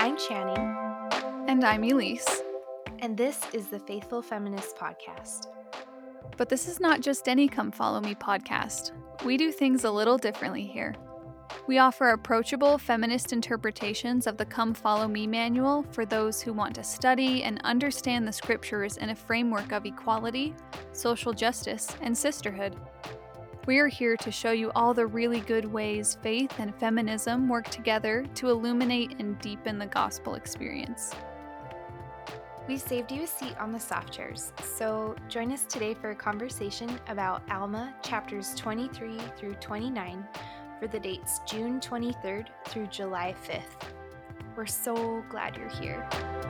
I'm Channing, And I'm Elise. and this is the Faithful Feminist Podcast. But this is not just any Come Follow Me podcast. We do things a little differently here. We offer approachable feminist interpretations of the Come Follow Me manual for those who want to study and understand the scriptures in a framework of equality, social justice, and sisterhood. We are here to show you all the really good ways faith and feminism work together to illuminate and deepen the gospel experience. We've saved you a seat on the soft chairs, so join us today for a conversation about Alma chapters 23 through 29 for the dates June 23rd through July 5th. We're so glad you're here.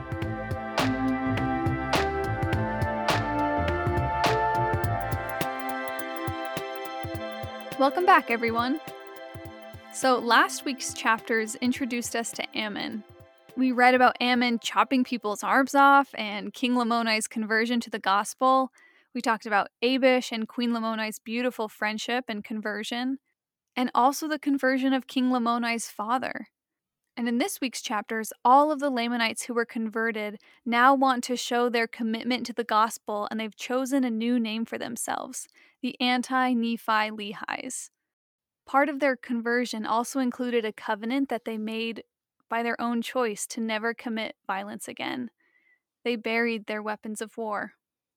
Welcome back, everyone. So last week's chapters introduced us to Ammon. We read about Ammon chopping people's arms off and King Lamoni's conversion to the gospel. We talked about Abish and Queen Lamoni's beautiful friendship and conversion, and also the conversion of King Lamoni's father. And in this week's chapters, all of the Lamanites who were converted now want to show their commitment to the gospel, and they've chosen a new name for themselves, the Anti-Nephi Lehis. Part of their conversion also included a covenant that they made by their own choice to never commit violence again. They buried their weapons of war.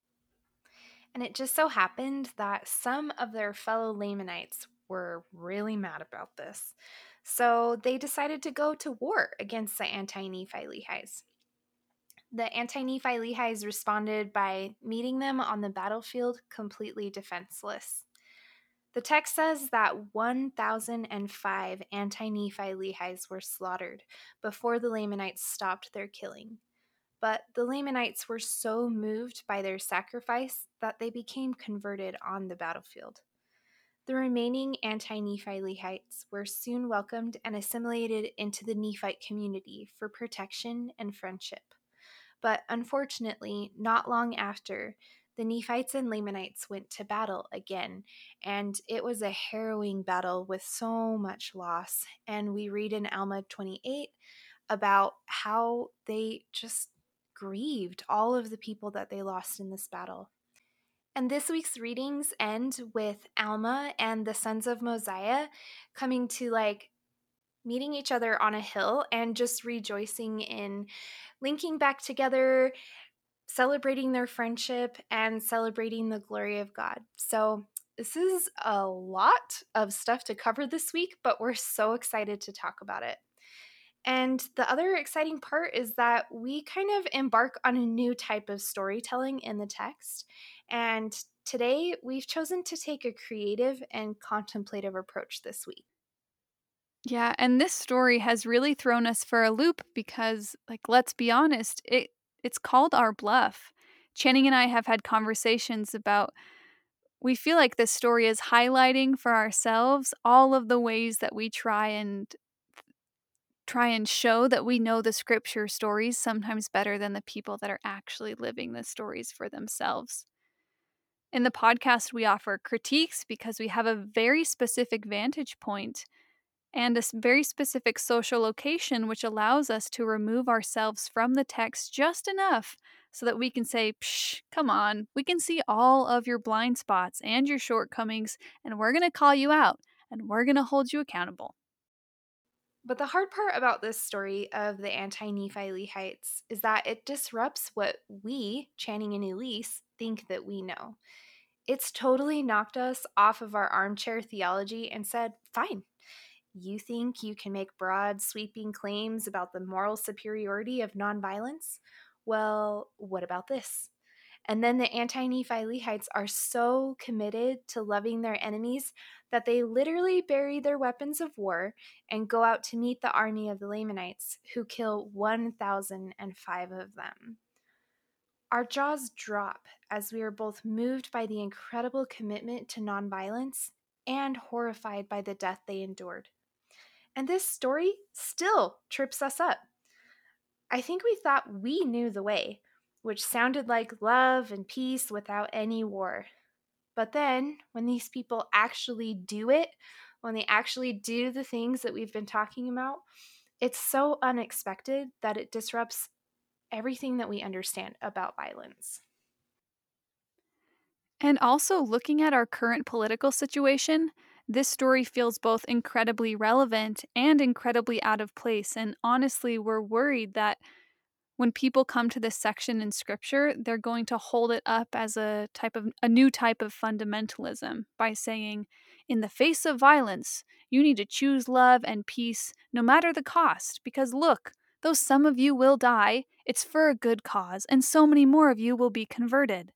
And it just so happened that some of their fellow Lamanites were really mad about this. So they decided to go to war against the Anti-Nephi Lehis. The Anti-Nephi Lehis responded by meeting them on the battlefield completely defenseless. The text says that 1,005 Anti-Nephi Lehis were slaughtered before the Lamanites stopped their killing. But the Lamanites were so moved by their sacrifice that they became converted on the battlefield. The remaining Anti-Nephi Lehites were soon welcomed and assimilated into the Nephite community for protection and friendship. But unfortunately, not long after, the Nephites and Lamanites went to battle again, and it was a harrowing battle with so much loss. And we read in Alma 28 about how they just grieved all of the people that they lost in this battle. And this week's readings end with Alma and the sons of Mosiah coming to meeting each other on a hill and just rejoicing in linking back together, celebrating their friendship, and celebrating the glory of God. So this is a lot of stuff to cover this week, but we're so excited to talk about it. And the other exciting part is that we kind of embark on a new type of storytelling in the text. And today we've chosen to take a creative and contemplative approach this week. Yeah, and this story has really thrown us for a loop because, let's be honest, it's called our bluff. Channing and I have had conversations about we feel like this story is highlighting for ourselves all of the ways that we try and show that we know the scripture stories sometimes better than the people that are actually living the stories for themselves. In the podcast, we offer critiques because we have a very specific vantage point and a very specific social location, which allows us to remove ourselves from the text just enough so that we can say, psh, come on, we can see all of your blind spots and your shortcomings, and we're going to call you out, and we're going to hold you accountable. But the hard part about this story of the Anti-Nephi Lehites is that it disrupts what we, Channing and Elise, think that we know. It's totally knocked us off of our armchair theology and said, fine, you think you can make broad, sweeping claims about the moral superiority of nonviolence? Well, what about this? And then the Anti-Nephi Lehites are so committed to loving their enemies that they literally bury their weapons of war and go out to meet the army of the Lamanites, who kill 1,005 of them. Our jaws drop as we are both moved by the incredible commitment to nonviolence and horrified by the death they endured. And this story still trips us up. I think we thought we knew the way, which sounded like love and peace without any war. But then, when these people actually do it, when they actually do the things that we've been talking about, It's so unexpected that it disrupts everything that we understand about violence. And also, looking at our current political situation, this story feels both incredibly relevant and incredibly out of place. And honestly, we're worried that when people come to this section in scripture, they're going to hold it up as a new type of fundamentalism by saying, in the face of violence, you need to choose love and peace no matter the cost. Because look, though some of you will die, it's for a good cause, and so many more of you will be converted.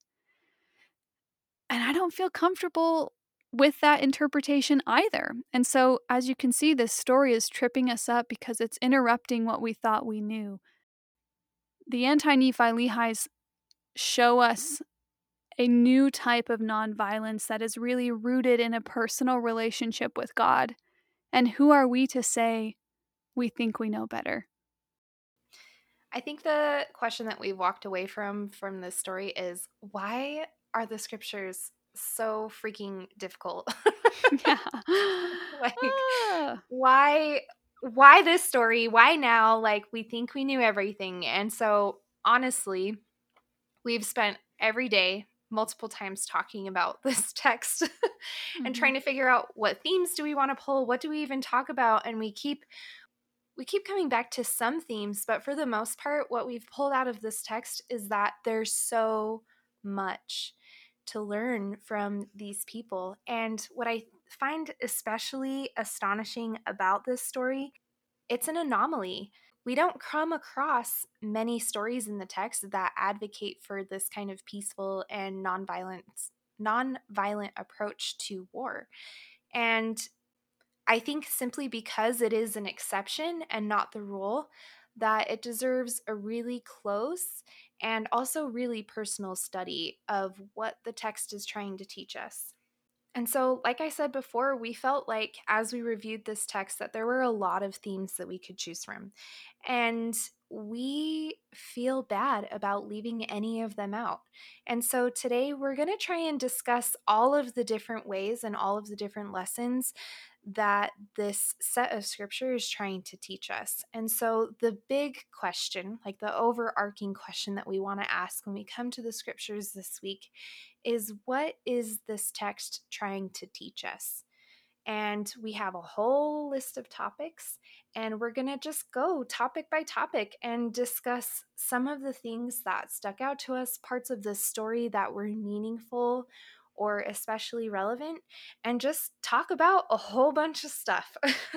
And I don't feel comfortable with that interpretation either. And so, as you can see, this story is tripping us up because it's interrupting what we thought we knew. The anti Nephi Lehis show us a new type of nonviolence that is really rooted in a personal relationship with God. And who are we to say we think we know better? I think the question that we've walked away from this story is, why are the scriptures so freaking difficult? Yeah. Like, Ah. why this story? Why now? Like, we think we knew everything. And so honestly, we've spent every day multiple times talking about this text and Mhm. trying to figure out what themes do we want to pull, what do we even talk about, and we keep coming back to some themes, but for the most part, what we've pulled out of this text is that there's so much to learn from these people. And what I find especially astonishing about this story, it's an anomaly. We don't come across many stories in the text that advocate for this kind of peaceful and nonviolent approach to war. And I think simply because it is an exception and not the rule, that it deserves a really close and also really personal study of what the text is trying to teach us. And so, like I said before, we felt like as we reviewed this text that there were a lot of themes that we could choose from. And we feel bad about leaving any of them out. And so today we're going to try and discuss all of the different ways and all of the different lessons that this set of scripture is trying to teach us. And so the big question, like the overarching question that we want to ask when we come to the scriptures this week, is what is this text trying to teach us? And we have a whole list of topics, and we're going to just go topic by topic and discuss some of the things that stuck out to us, parts of the story that were meaningful or especially relevant, and just talk about a whole bunch of stuff.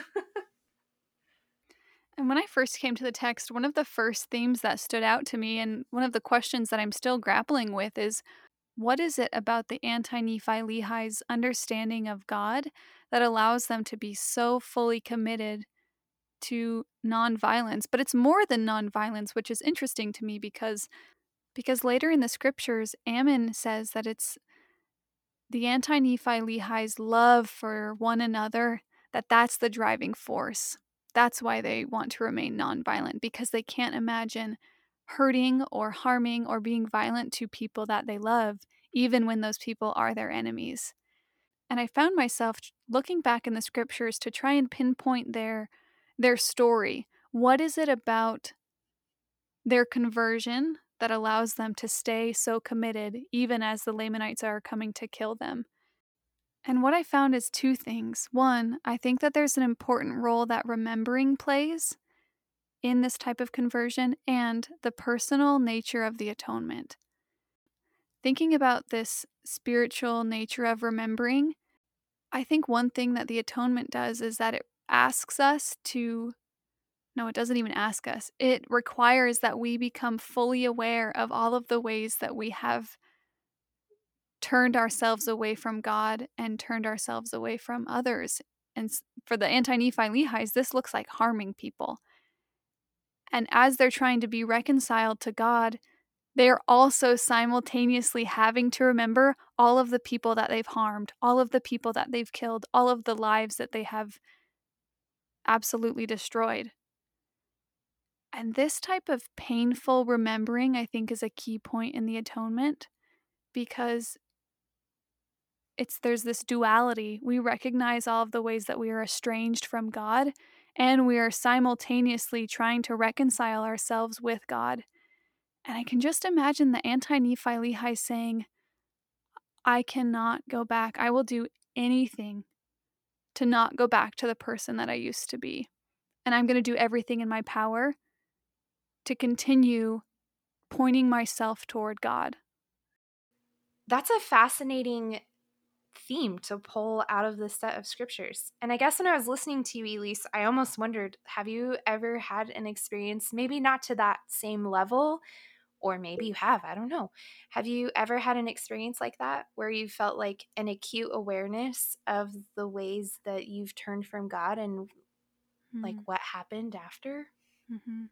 And when I first came to the text, one of the first themes that stood out to me, and one of the questions that I'm still grappling with, is what is it about the anti Nephi Lehi's understanding of God that allows them to be so fully committed to nonviolence? But it's more than nonviolence, which is interesting to me because later in the scriptures, Ammon says that it's the anti Nephi Lehi's love for one another, that's the driving force. That's why they want to remain nonviolent, because they can't imagine hurting or harming or being violent to people that they love, even when those people are their enemies. And I found myself looking back in the scriptures to try and pinpoint their story. What is it about their conversion that allows them to stay so committed even as the Lamanites are coming to kill them? And what I found is two things. One, I think that there's an important role that remembering plays in this type of conversion and the personal nature of the atonement. Thinking about this spiritual nature of remembering, I think one thing that the atonement does is that it asks us to, no, it doesn't even ask us. It requires that we become fully aware of all of the ways that we have turned ourselves away from God and turned ourselves away from others. And for the anti Nephi Lehis, this looks like harming people. And as they're trying to be reconciled to God, they're also simultaneously having to remember all of the people that they've harmed, all of the people that they've killed, all of the lives that they have absolutely destroyed. And this type of painful remembering, I think, is a key point in the atonement because there's this duality. We recognize all of the ways that we are estranged from God, and we are simultaneously trying to reconcile ourselves with God. And I can just imagine the anti Nephi Lehi saying, I cannot go back. I will do anything to not go back to the person that I used to be. And I'm going to do everything in my power to continue pointing myself toward God. That's a fascinating theme to pull out of this set of scriptures. And I guess when I was listening to you, Elise, I almost wondered, have you ever had an experience, maybe not to that same level, or maybe you have, I don't know. Have you ever had an experience like that where you felt like an acute awareness of the ways that you've turned from God and like Mm. what happened after? Mhm.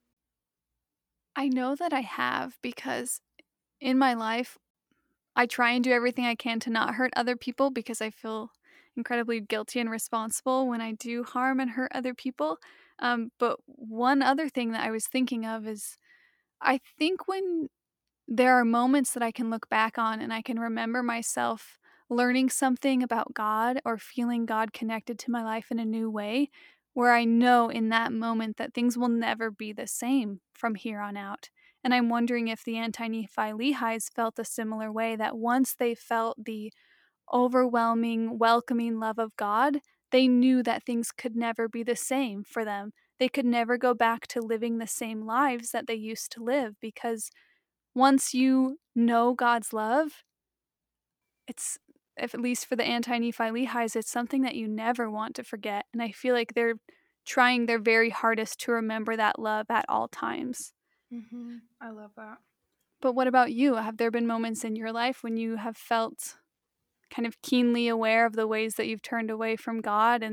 I know that I have because in my life, I try and do everything I can to not hurt other people because I feel incredibly guilty and responsible when I do harm and hurt other people. But one other thing that I was thinking of is I think when there are moments that I can look back on and I can remember myself learning something about God or feeling God connected to my life in a new way, where I know in that moment that things will never be the same from here on out. And I'm wondering if the anti Nephi Lehis felt a similar way, that once they felt the overwhelming, welcoming love of God, they knew that things could never be the same for them. They could never go back to living the same lives that they used to live because once you know God's love, it's if at least for the anti-Nephi Lehis, it's something that you never want to forget, and I feel like they're trying their very hardest to remember that love at all times. I love that. But what about you? Have there been moments in your life when you have felt kind of keenly aware of the ways that you've turned away from God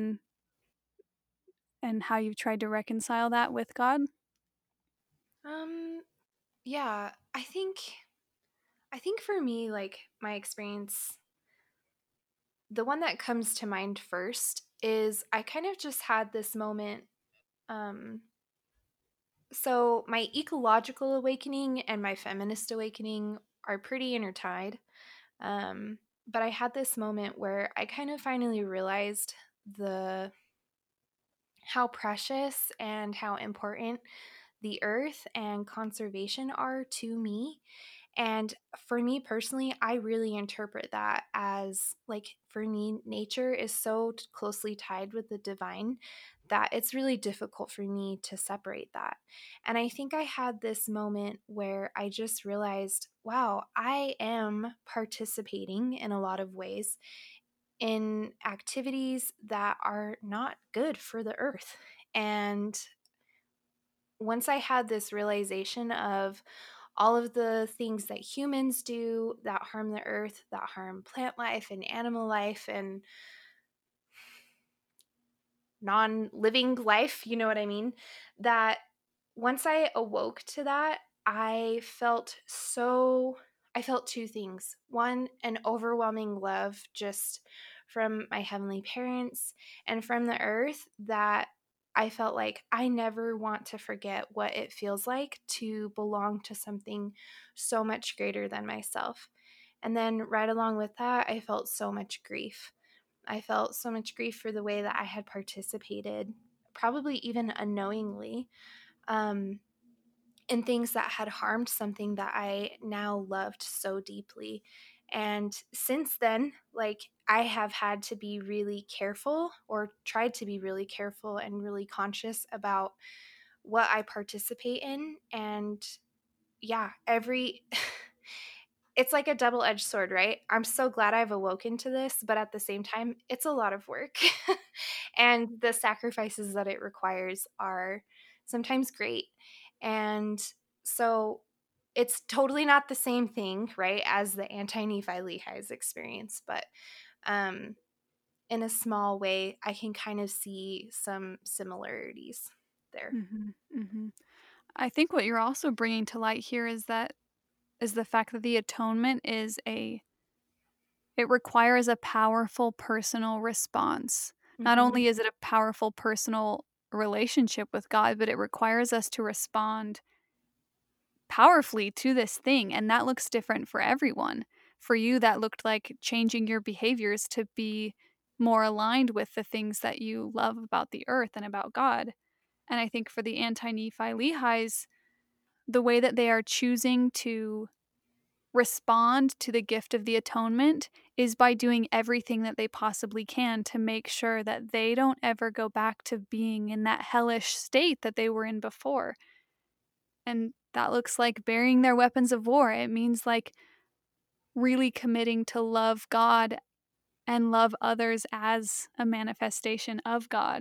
and how you've tried to reconcile that with God? Um, yeah, I think for me, like my experience, the one that comes to mind first is I kind of just had this moment. Um, so my ecological awakening and my feminist awakening are pretty intertied. Um, but I had this moment where I kind of finally realized the how precious and how important the earth and conservation are to me. And for me personally, I really interpret that as like, for me, nature is so closely tied with the divine that it's really difficult for me to separate that. And I think I had this moment where I just realized, wow, I am participating in a lot of ways in activities that are not good for the earth. And once I had this realization of all of the things that humans do that harm the earth, that harm plant life and animal life and non living life, you know what I mean? That once I awoke to that, I felt two things. One, an overwhelming love just from my heavenly parents and from the earth that I felt like I never want to forget what it feels like to belong to something so much greater than myself. And then right along with that, I felt so much grief. I felt so much grief for the way that I had participated, probably even unknowingly, um, in things that had harmed something that I now loved so deeply. And since then, like, I have had to be really careful or tried to be really careful and really conscious about what I participate in. And yeah, it's like a double-edged sword, right? I'm so glad I've awoken to this, but at the same time, it's a lot of work. And the sacrifices that it requires are sometimes great. And so it's totally not the same thing, right, as the anti-Nephi Lehi's experience, but um, in a small way, I can kind of see some similarities there. Mhm, mhm. I think what you're also bringing to light here is the fact that the atonement is a it requires a powerful personal response. Not Hmm. only is it a powerful personal relationship with God, but it requires us to respond powerfully to this thing, and that looks different for everyone. For you, that looked like changing your behaviors to be more aligned with the things that you love about the earth and about God. And I think for the anti Nephi Lehis, the way that they are choosing to respond to the gift of the atonement is by doing everything that they possibly can to make sure that they don't ever go back to being in that hellish state that they were in before. And that looks like burying their weapons of war. It means like really committing to love God and love others as a manifestation of God.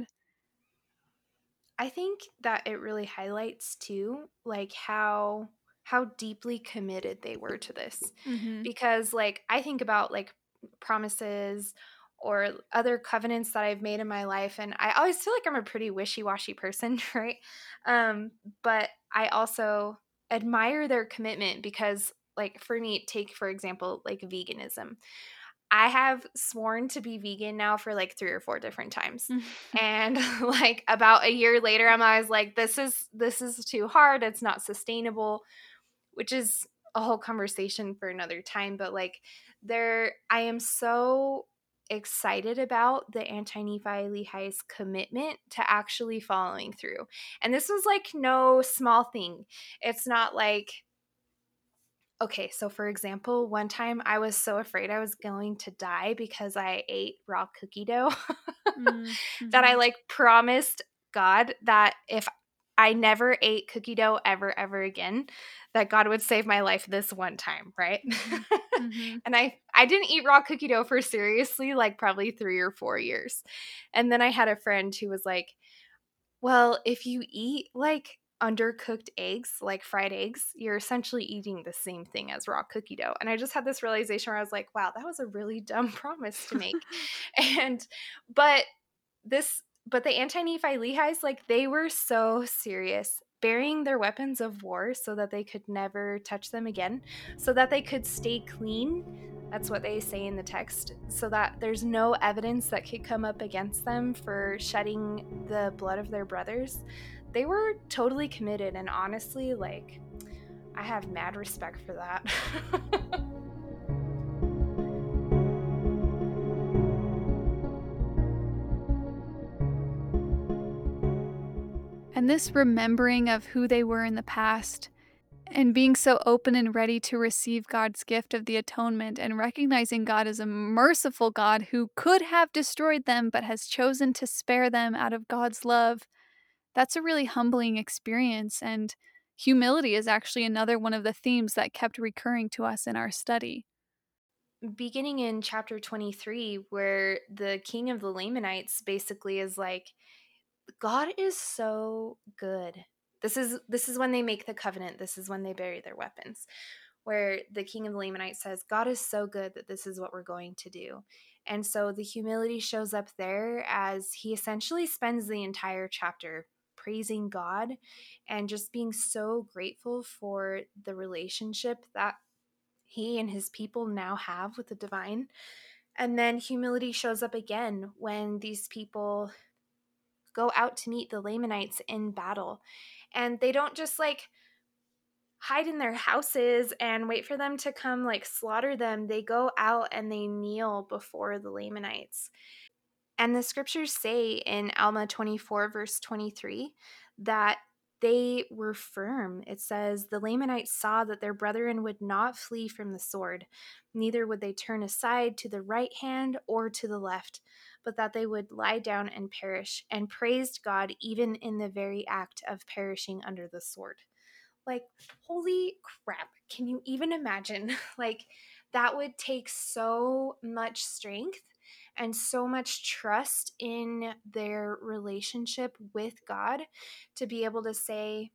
I think that it really highlights too, like how deeply committed they were to this. Mhm. Because like I think about like promises or other covenants that I've made in my life, and I always feel like I'm a pretty wishy-washy person, right? Um, but I also admire their commitment because like for me, take for example, like veganism. I have sworn to be vegan now for like 3 or 4 different times. And like about a year later, I'm always like, this is too hard. It's not sustainable, which is a whole conversation for another time. But like I am so excited about the anti-Nephi Lehi's commitment to actually following through. And this was like no small thing. It's not like, okay, so for example, one time I was so afraid I was going to die because I ate raw cookie dough Mm, that I mhm, like promised God that if I never ate cookie dough ever again, that God would save my life this one time, right? mhm, mhm. And I didn't eat raw cookie dough for seriously like probably 3 or 4 years. And then I had a friend who was like, well, if you eat like undercooked eggs, like fried eggs, you're essentially eating the same thing as raw cookie dough. And I just had this realization where I was like, wow, that was a really dumb promise to make. And but but the anti-Nephi Lehi's, like they were so serious, burying their weapons of war so that they could never touch them again, so that they could stay clean. That's what they say in the text, so that there's no evidence that could come up against them for shedding the blood of their brothers. They were totally committed, and honestly, like, I have mad respect for that. And this remembering of who they were in the past and being so open and ready to receive God's gift of the atonement and recognizing God as a merciful God who could have destroyed them but has chosen to spare them out of God's love, that's a really humbling experience. And humility is actually another one of the themes that kept recurring to us in our study. Beginning in chapter 23, where the king of the Lamanites basically is like, God is so good. This is when they make the covenant. This is when they bury their weapons. Where the king of the Lamanites says, God is so good that this is what we're going to do. And so the humility shows up there as he essentially spends the entire chapter praising God and just being so grateful for the relationship that he and his people now have with the divine. And then humility shows up again when these people go out to meet the Lamanites in battle. And they don't just like hide in their houses and wait for them to come like slaughter them. They go out and they kneel before the Lamanites. And the scriptures say in Alma 24, verse 23, that they were firm. It says, the Lamanites saw that their brethren would not flee from the sword, neither would they turn aside to the right hand or to the left, but that they would lie down and perish, and praised God even in the very act of perishing under the sword. Like, holy crap. Can you even imagine? Like, that would take so much strength and so much trust in their relationship with God to be able to say,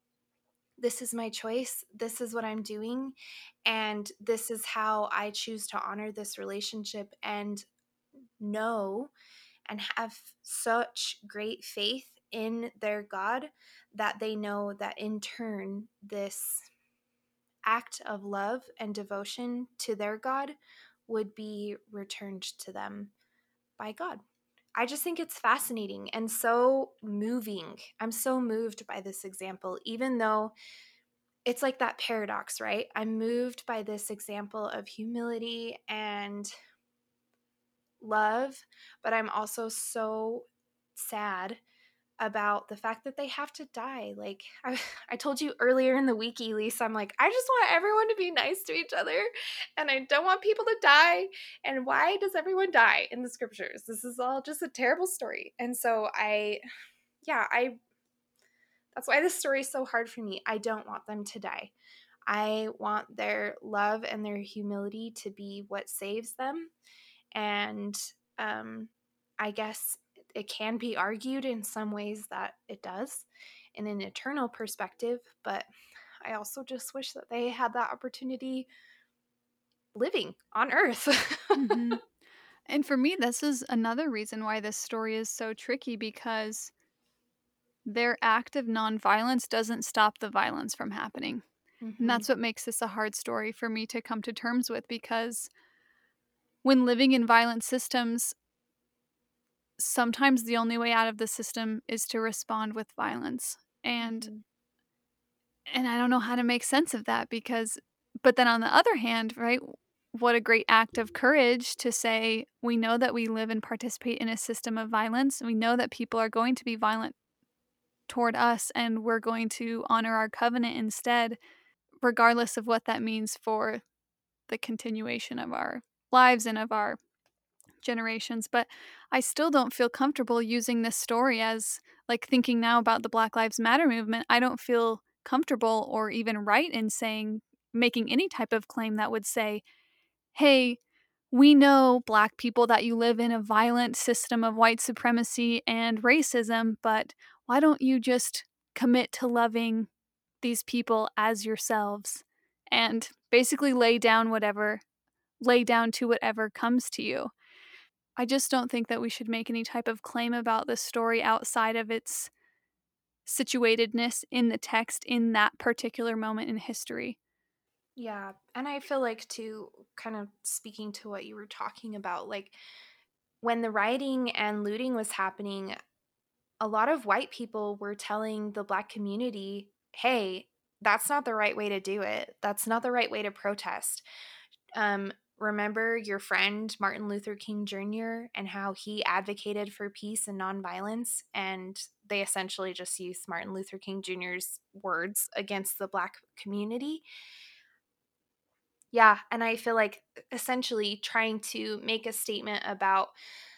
this is my choice, this is what I'm doing, and this is how I choose to honor this relationship, and know and have such great faith in their God that they know that in turn, this act of love and devotion to their God would be returned to them by God. I just think it's fascinating and so moving. I'm so moved by this example, even though it's like that paradox, right? I'm moved by this example of humility and love, but I'm also so sad about the fact that they have to die. Like I told you earlier in the week, Elise, I'm like, I just want everyone to be nice to each other and I don't want people to die. And why does everyone die in the scriptures? This is all just a terrible story. And so I that's why this story is so hard for me. I don't want them to die. I want their love and their humility to be what saves them. And um, I guess it can be argued in some ways that it does in an eternal perspective, but I also just wish that they had that opportunity living on earth. Hmm. And for me, this is another reason why this story is so tricky because their act of nonviolence doesn't stop the violence from happening. And Hmm. that's what makes this a hard story for me to come to terms with because when living in violent systems, sometimes the only way out of the system is to respond with violence. And Hmm. and I don't know how to make sense of that because but then on the other hand, right, what a great act of courage to say we know that we live and participate in a system of violence. We know that people are going to be violent toward us and we're going to honor our covenant instead, regardless of what that means for the continuation of our lives and of our generations. But I still don't feel comfortable using this story as like thinking now about the Black Lives Matter movement. I don't feel comfortable or even right in saying, making any type of claim that would say, hey, we know Black people that you live in a violent system of white supremacy and racism, but why don't you just commit to loving these people as yourselves and basically lay down to whatever comes to you. I just don't think that we should make any type of claim about this story outside of its situatedness in the text in that particular moment in history. Yeah. And I feel like, too, kind of speaking to what you were talking about, like when the rioting and looting was happening, a lot of white people were telling the Black community, hey, that's not the right way to do it. That's not the right way to protest. Remember your friend Martin Luther King Jr. and how he advocated for peace and nonviolence? And they essentially just used Martin Luther King Jr.'s words against the Black community. Yeah. And I feel like essentially trying to make a statement about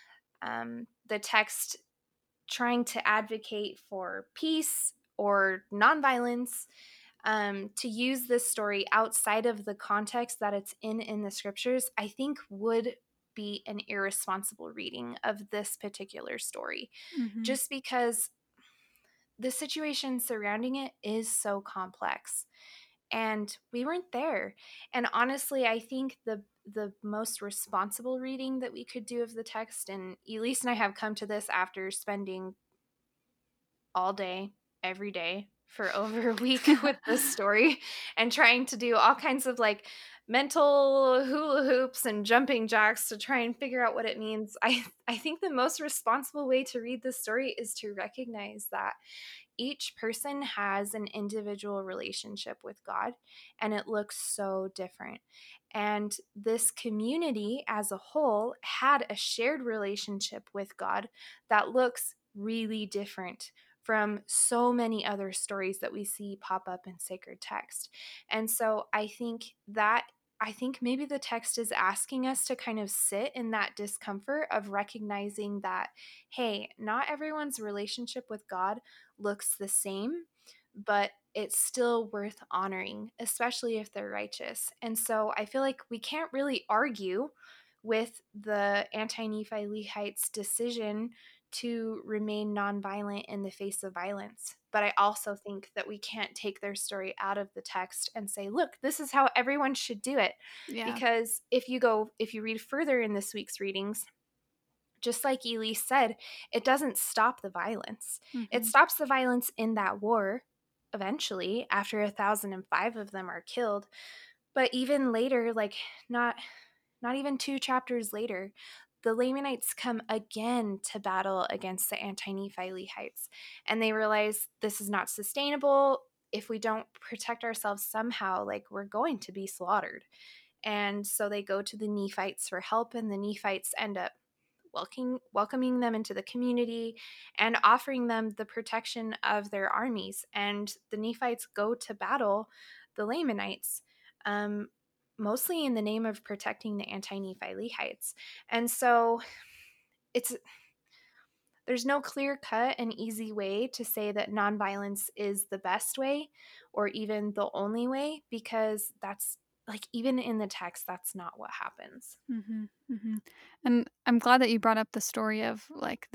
the text trying to advocate for peace or nonviolence, to use this story outside of the context that it's in the scriptures, I think would be an irresponsible reading of this particular story, Mhm. just because the situation surrounding it is so complex and we weren't there. And honestly, I think the most responsible reading that we could do of the text, and Elise and I have come to this after spending all day, every day for over a week with this story and trying to do all kinds of like mental hula hoops and jumping jacks to try and figure out what it means. I think the most responsible way to read this story is to recognize that each person has an individual relationship with God, and it looks so different. And this community as a whole had a shared relationship with God that looks really different from so many other stories that we see pop up in sacred text. And so I think maybe the text is asking us to kind of sit in that discomfort of recognizing that, hey, not everyone's relationship with God looks the same, but it's still worth honoring, especially if they're righteous. And so I feel like we can't really argue with the anti Nephi Lehites' decision to remain nonviolent in the face of violence. But I also think that we can't take their story out of the text and say, look, this is how everyone should do it. Yeah. Because if you read further in this week's readings, just like Elise said, it doesn't stop the violence. It Mhm. stops the violence in that war eventually after 1,005 of them are killed. But even later, like not not even two chapters later, the Lamanites come again to battle against the anti-Nephi Lehites, and they realize this is not sustainable. If we don't protect ourselves somehow, like we're going to be slaughtered. And so they go to the Nephites for help, and the Nephites end up welcoming them into the community and offering them the protection of their armies. And the Nephites go to battle the Lamanites, um, mostly in the name of protecting the anti-Nephi Lehites. And so it's there's no clear cut and easy way to say that nonviolence is the best way or even the only way, because that's like, even in the text, that's not what happens. Mm-hmm, mm-hmm. And I'm glad that you brought up the story of like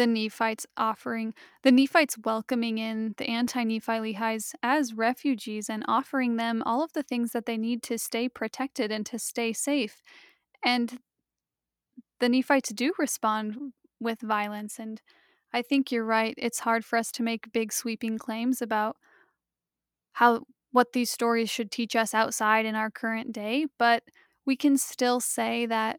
the Nephites welcoming in the anti Nephi Lehi's as refugees and offering them all of the things that they need to stay protected and to stay safe. And the Nephites do respond with violence. And I think you're right. It's hard for us to make big sweeping claims about how what these stories should teach us outside in our current day, but we can still say that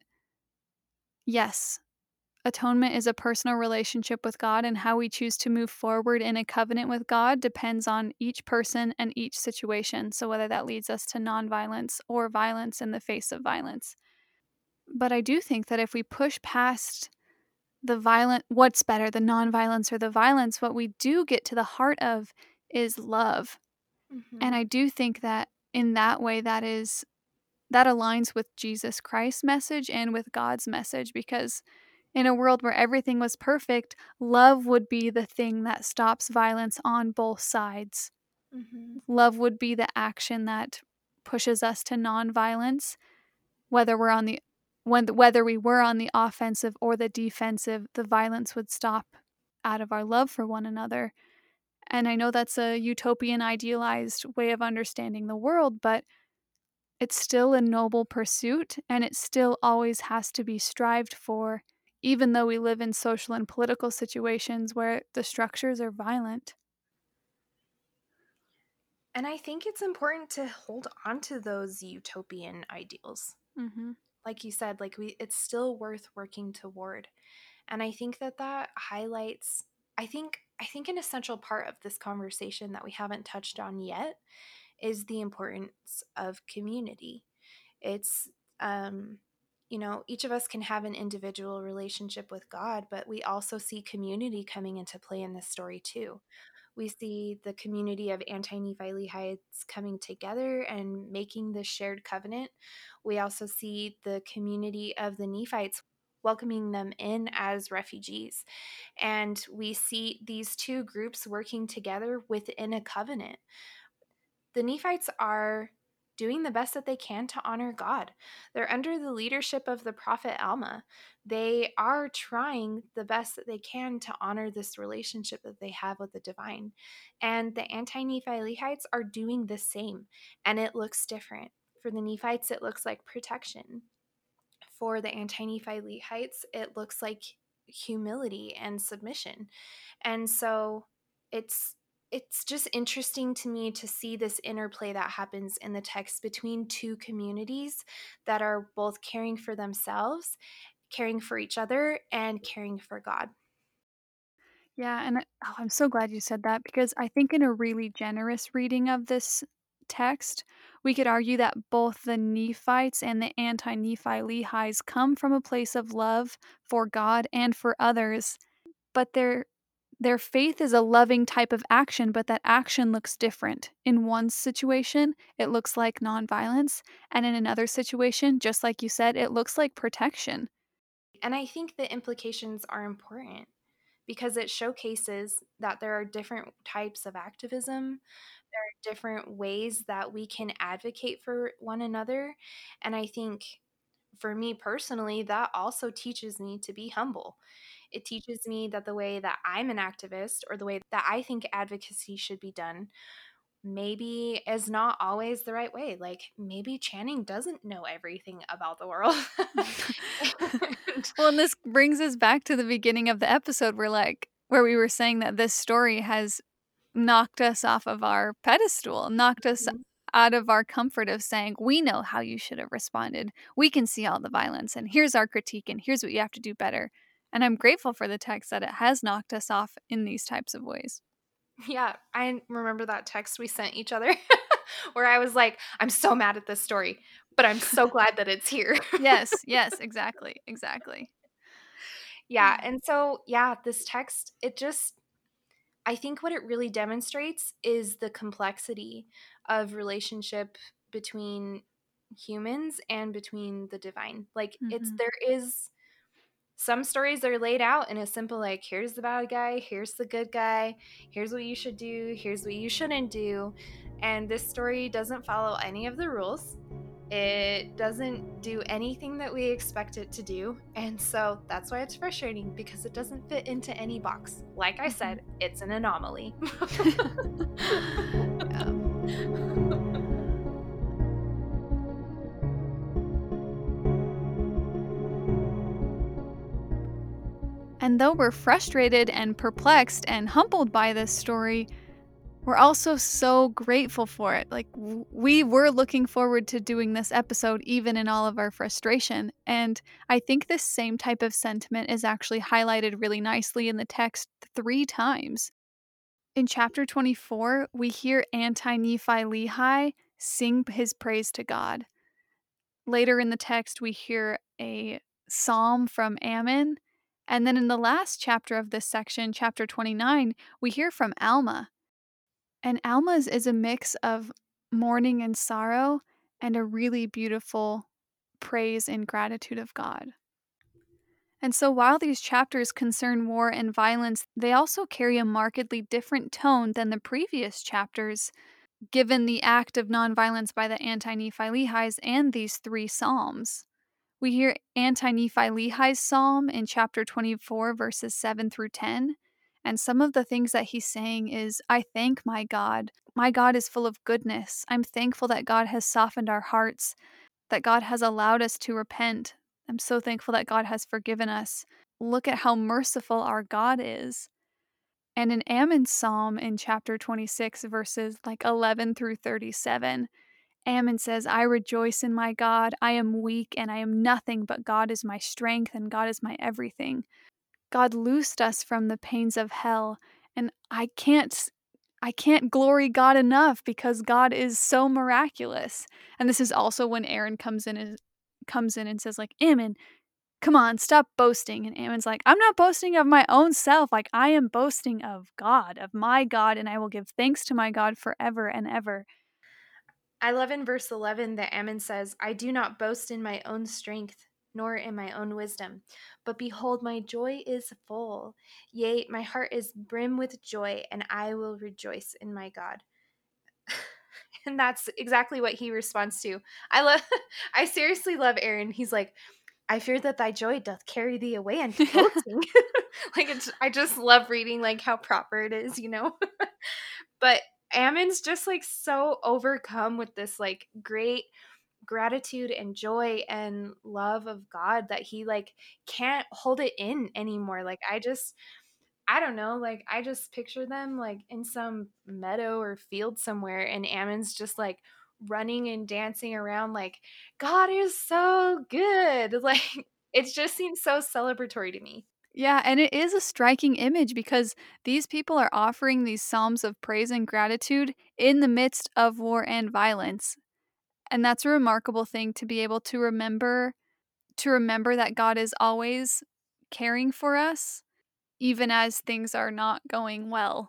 yes, atonement is a personal relationship with God, and how we choose to move forward in a covenant with God depends on each person and each situation. So, whether that leads us to nonviolence or violence in the face of violence. But I do think that if we push past what's better, the nonviolence or the violence, what we do get to the heart of is love. And Mm-hmm. I do think that in that way, that aligns with Jesus Christ's message and with God's message, because in a world where everything was perfect, love would be the thing that stops violence on both sides. Mm-hmm. Love would be the action that pushes us to nonviolence, whether we're on the whether we were on the offensive or the defensive, the violence would stop out of our love for one another. And I know that's a utopian idealized way of understanding the world, but it's still a noble pursuit, and it still always has to be strived for, even though we live in social and political situations where the structures are violent. And I think it's important to hold on to those utopian ideals. Mhm. Like you said, like it's still worth working toward. And I think that that highlights I think an essential part of this conversation that we haven't touched on yet is the importance of community. It's um each of us can have an individual relationship with God, but we also see community coming into play in this story too. We see the community of anti-Nephi Lehites coming together and making this shared covenant. We also see the community of the Nephites welcoming them in as refugees. And we see these two groups working together within a covenant. The Nephites are doing the best that they can to honor God. They're under the leadership of the prophet Alma. They are trying the best that they can to honor this relationship that they have with the divine. And the anti Nephi Lehites are doing the same, and it looks different. For the Nephites, it looks like protection. For the anti Nephi Lehites, it looks like humility and submission. And so it's it's just interesting to me to see this interplay that happens in the text between two communities that are both caring for themselves, caring for each other, and caring for God. Yeah, and I'm so glad you said that, because I think in a really generous reading of this text, we could argue that both the Nephites and the anti Nephi Lehis come from a place of love for God and for others, but their faith is a loving type of action, but that action looks different. In one situation, it looks like nonviolence, and in another situation, just like you said, it looks like protection. And I think the implications are important because it showcases that there are different types of activism. There are different ways that we can advocate for one another. And I think for me personally, that also teaches me to be humble. It teaches me that the way that I'm an activist or the way that I think advocacy should be done maybe is not always the right way. Like maybe Channing doesn't know everything about the world. And Well, and this brings us back to the beginning of the episode where we were saying that this story has knocked us off of our pedestal, knocked us out of our comfort of saying, "We know how you should have responded. We can see all the violence, and here's our critique, and here's what you have to do better." And I'm grateful for the text that it has knocked us off in these types of ways. yeah, I remember that text we sent each other where I was like, I'm so mad at this story, but I'm so glad that it's here. Yes, yes, exactly, exactly. Yeah, and so, yeah, this text, it just I think what it really demonstrates is the complexity of relationship between humans and between the divine. Like, Mhm. there is some stories are laid out in a simple, like, here's the bad guy, here's the good guy, here's what you should do, here's what you shouldn't do. And this story doesn't follow any of the rules. It doesn't do anything that we expect it to do. And so that's why it's frustrating, because it doesn't fit into any box. Like I Mhm. said, it's an anomaly. Yeah. And though we're frustrated and perplexed and humbled by this story, we're also so grateful for it. Like, we were looking forward to doing this episode, even in all of our frustration. And I think this same type of sentiment is actually highlighted really nicely in the text 3 times. In chapter 24, we hear Anti Nephi Lehi sing his praise to God. Later in the text, we hear a psalm from Ammon. And then in the last chapter of this section, chapter 29, we hear from Alma. And Alma's is a mix of mourning and sorrow and a really beautiful praise and gratitude of God. And so while these chapters concern war and violence, they also carry a markedly different tone than the previous chapters, given the act of nonviolence by the anti Nephi Lehis and these 3 psalms. We hear anti Nephi Lehi's psalm in chapter 24, verses 7 through 10. And some of the things that he's saying is, I thank my God. My God is full of goodness. I'm thankful that God has softened our hearts, that God has allowed us to repent. I'm so thankful that God has forgiven us. Look at how merciful our God is. And in Ammon's psalm in chapter 26, verses like 11 through 37, Ammon says, I rejoice in my God. I am weak and I am nothing, but God is my strength and God is my everything. God loosed us from the pains of hell, and I can't glory God enough because God is so miraculous. And this is also when Aaron comes in and says, like, Ammon, come on, stop boasting. And Ammon's like, I'm not boasting of my own self. Like, I am boasting of God, of my God, and I will give thanks to my God forever and ever. I love in verse 11 that Ammon says, I do not boast in my own strength, nor in my own wisdom. But behold, my joy is full. Yea, my heart is brim with joy, and I will rejoice in my God. And that's exactly what he responds to. I love I seriously love Aaron. He's like, I fear that thy joy doth carry thee away unto boasting. Like, I just love reading like how proper it is, you know? But Ammon's just like so overcome with this like great gratitude and joy and love of God that he like can't hold it in anymore. Like, I don't know, like I just picture them like in some meadow or field somewhere, and Ammon's just like running and dancing around like God is so good. Like, it just seems so celebratory to me. Yeah, and it is a striking image because these people are offering these psalms of praise and gratitude in the midst of war and violence. And that's a remarkable thing to be able to remember that God is always caring for us even as things are not going well.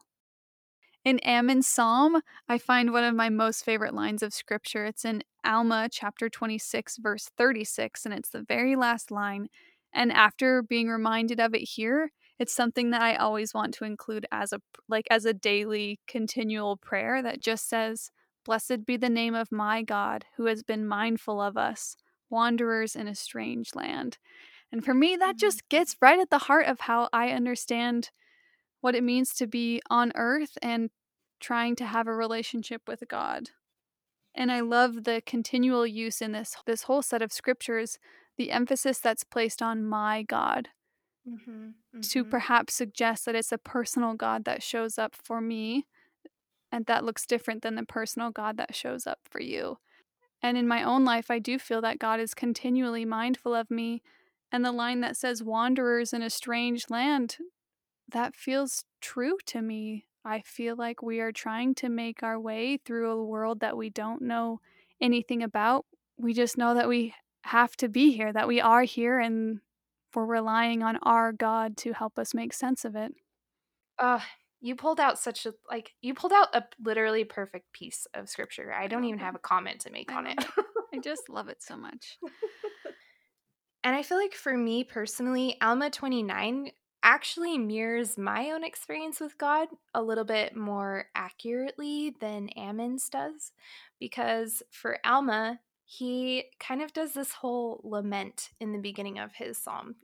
In Ammon's psalm, I find one of my most favorite lines of scripture. It's in Alma chapter 26 verse 36, and it's the very last line. And after being reminded of it here, it's something that I always want to include as a daily continual prayer that just says, "Blessed be the name of my God, who has been mindful of us, wanderers in a strange land." And for me, that Mhm. just gets right at the heart of how I understand what it means to be on earth and trying to have a relationship with God. And I love the continual use in this whole set of scriptures, the emphasis that's placed on my God, Mhm. to Mhm. perhaps suggest that it's a personal God that shows up for me, and that looks different than the personal God that shows up for you. And in my own life, I do feel that God is continually mindful of me. And the line that says wanderers in a strange land, that feels true to me. I feel like we are trying to make our way through a world that we don't know anything about. We just know that we have to be here, that we are here, and for relying on our God to help us make sense of it. Uh, you pulled out you pulled out a literally perfect piece of scripture. I don't love even it. have a comment to make I on it. love it. I just love it so much. And I feel like for me personally, Alma 29 actually mirrors my own experience with God a little bit more accurately than Ammon's does. Because for Alma, he kind of does this whole lament in the beginning of his psalm.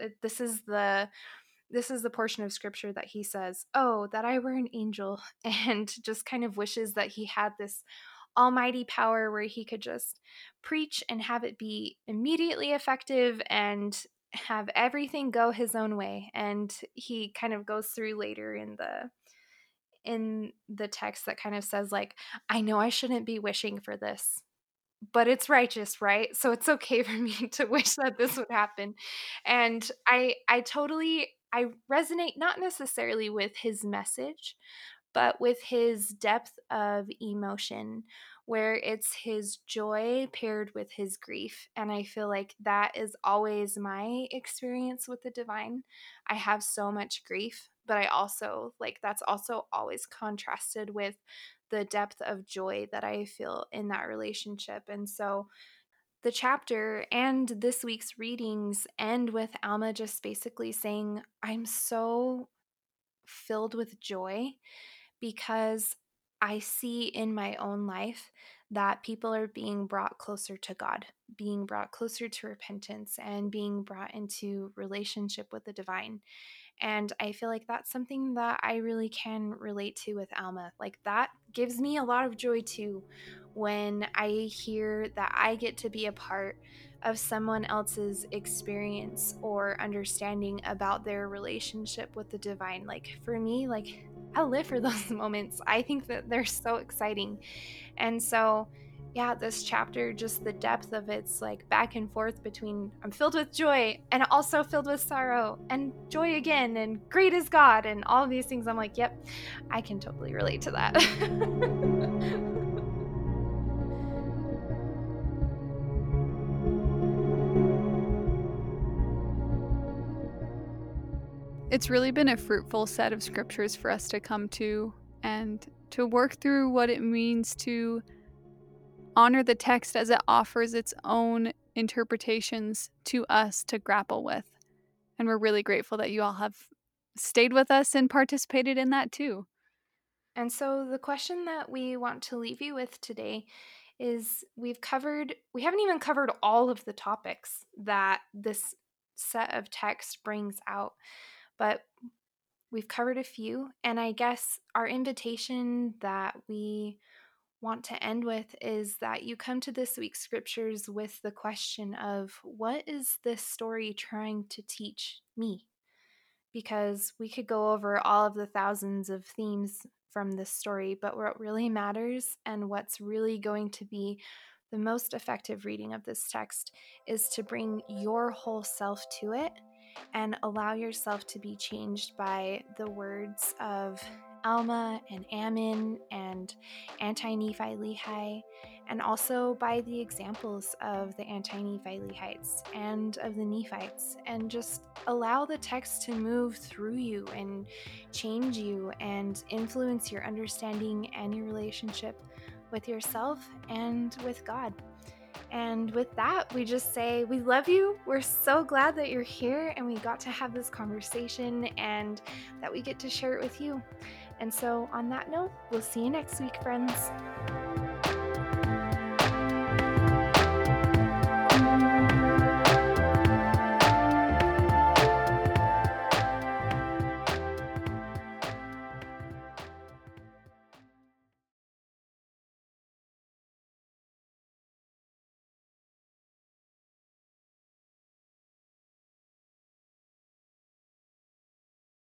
This is the portion of scripture that he says, "Oh, that I were an angel," and just kind of wishes that he had this almighty power where he could just preach and have it be immediately effective and have everything go his own way. And he kind of goes through later in the text that kind of says like, "I know I shouldn't be wishing for this, but it's righteous, right? So it's okay for me to wish that this would happen." And I resonate not necessarily with his message, but with his depth of emotion, where it's his joy paired with his grief. And I feel like that is always my experience with the divine. I have so much grief, but I also like that's also always contrasted with the depth of joy that I feel in that relationship. And so the chapter and this week's readings end with Alma just basically saying, "I'm so filled with joy because I see in my own life that people are being brought closer to God, being brought closer to repentance, and being brought into relationship with the divine." And I feel like that's something that I really can relate to with Alma. Like that gives me a lot of joy too when I hear that I get to be a part of someone else's experience or understanding about their relationship with the divine. Like for me, like I live for those moments. I think that they're so exciting. And so, yeah, this chapter, just the depth of it's like back and forth between I'm filled with joy and also filled with sorrow and joy again and great is God and all of these things. I'm like, yep, I can totally relate to that. It's really been a fruitful set of scriptures for us to come to and to work through what it means to honor the text as it offers its own interpretations to us to grapple with. And we're really grateful that you all have stayed with us and participated in that too. And so, the question that we want to leave you with today is we haven't even covered all of the topics that this set of text brings out, but we've covered a few. And I guess our invitation that we want to end with is that you come to this week's scriptures with the question of what is this story trying to teach me? Because we could go over all of the thousands of themes from this story, but what really matters and what's really going to be the most effective reading of this text is to bring your whole self to it and allow yourself to be changed by the words of Alma and Ammon and Anti Nephi Lehi, and also by the examples of the Anti Nephi Lehites and of the Nephites, and just allow the text to move through you and change you and influence your understanding and your relationship with yourself and with God. And with that, we just say, we love you. We're so glad that you're here and we got to have this conversation and that we get to share it with you. And so, on that note, we'll see you next week, friends.